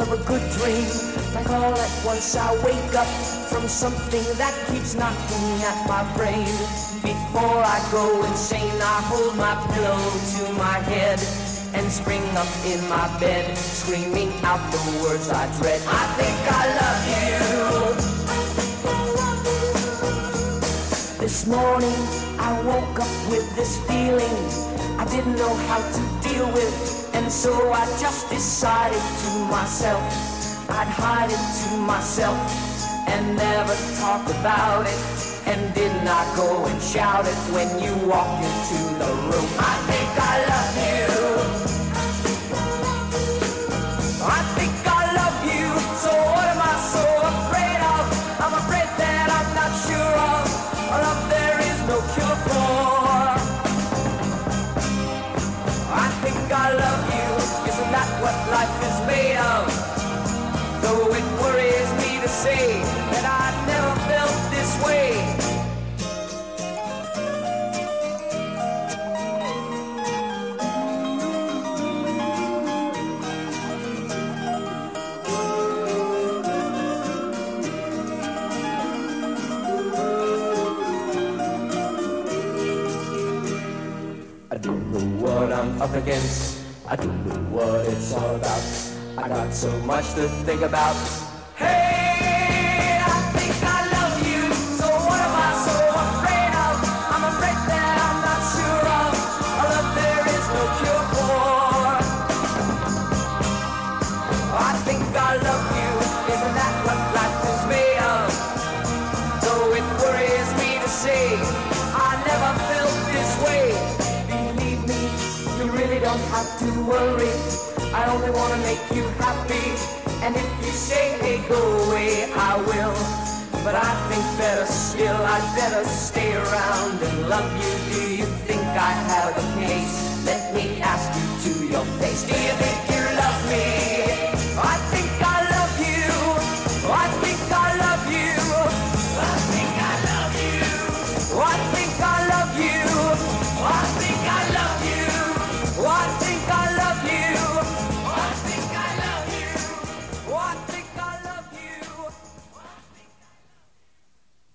of a good dream. Like all at once I wake up from something that keeps knocking at my brain. Before I go insane, I hold my pillow to my head and spring up in my bed, screaming out the words I dread. I think I love you. This morning I woke up with this feeling I didn't know how to deal with, and so I just decided to myself I'd hide it to myself and never talk about it, and did not go and shout it when you walked into the room. I think I love you. I think I love you. So what am I so afraid of? I'm afraid that I'm not sure of a love there is no cure for. I think I love you. Isn't that what life is made of? Though it worries me to say that I never felt this way. I don't know what I'm up against. I don't know what it's all about. I got so much to think about. Hey, I think I love you. So what am I so afraid of? I'm afraid that I'm not sure of a love there is no cure for. I think I love you. Isn't that what life is made of? Though it worries me to say I never felt this way. Believe me, you really don't have to worry. I only want to make you happy, and if you say, hey, go away, I will. But I think better still, I'd better stay around and love you. Do you think I have a case? Let me